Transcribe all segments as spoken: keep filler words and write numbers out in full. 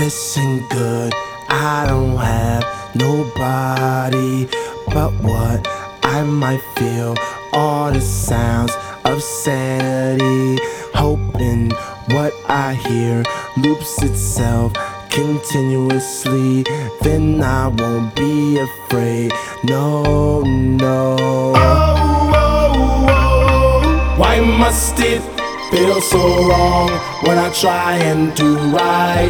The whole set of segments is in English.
Listen good, I don't have nobody but what I might feel. All the sounds of sanity, hoping what I hear loops itself continuously. Then I won't be afraid. No, no. Oh, oh, oh. Why must it feel so wrong when I try and do right?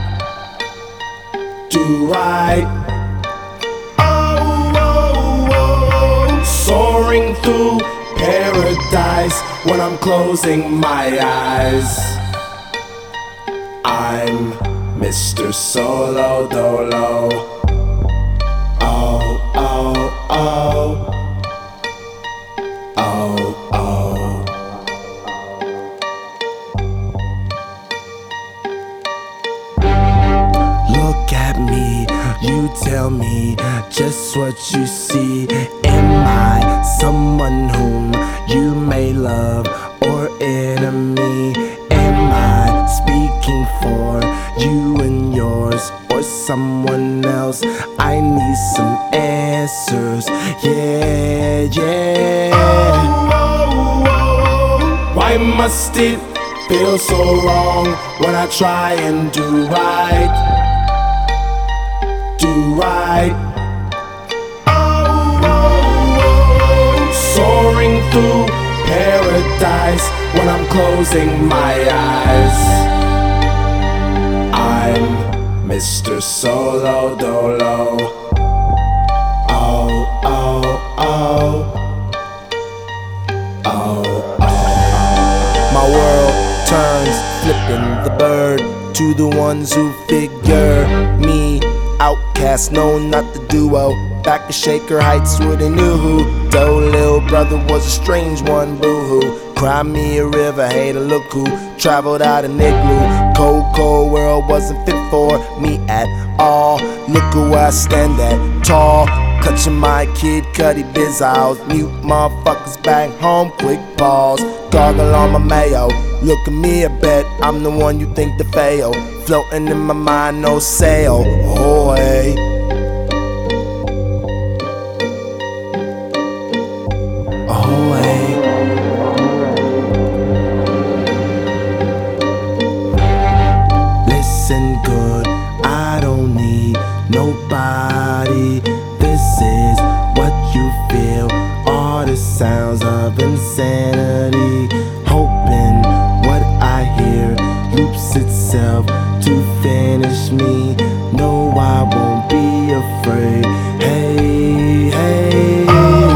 Do right. Oh, oh, oh. Soaring through paradise when I'm closing my eyes. I'm Mister Solo Dolo. Oh, oh, oh. Oh, oh. Look at me, you tell me just what you see. Am I someone whom you may love or enemy? Am I speaking for you and yours or someone else? I need some answers, yeah, yeah. Oh, oh, oh. Why must it feel so wrong when I try and do right? Do right. Oh, oh, oh. Soaring through paradise when I'm closing my eyes. I'm Mister Solo Dolo. Oh, oh, oh. Oh, oh. My world turns, flipping the bird to the ones who figure me outcast, no, not the duo. Back to Shaker Heights with a new who. Though little brother was a strange one, boo-hoo. Cry me a river, hey, to look who traveled out an igloo. Cold, cold world wasn't fit for me at all. Look at where I stand at, tall. Clutching my Kid Cudi biz aisles. Mute motherfuckers back home, quick pause. Gargle on my mayo. Look at me, I bet I'm the one you think to fail. Floating in my mind, no sail. Oh, hey. Oh, hey. Listen good, I don't need nobody. This is what you feel. All the sounds of insanity, hoping what I hear loops itself to finish me. No, I won't be afraid. Hey, hey.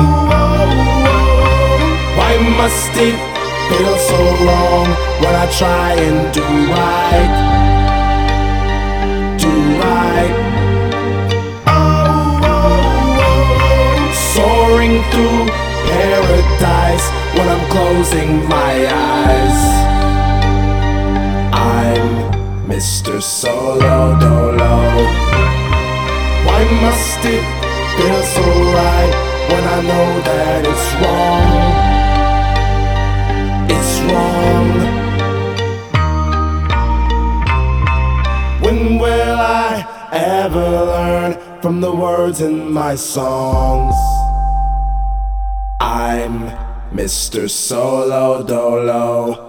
Why must it feel so wrong when I try and do right? Do right. Oh, oh, oh. Soaring through paradise when I'm closing my eyes. I'm Mister Solo Dolo. Why must it feel so right when I know that it's wrong? It's wrong. When will I ever learn from the words in my songs? I'm Mister Solo Dolo.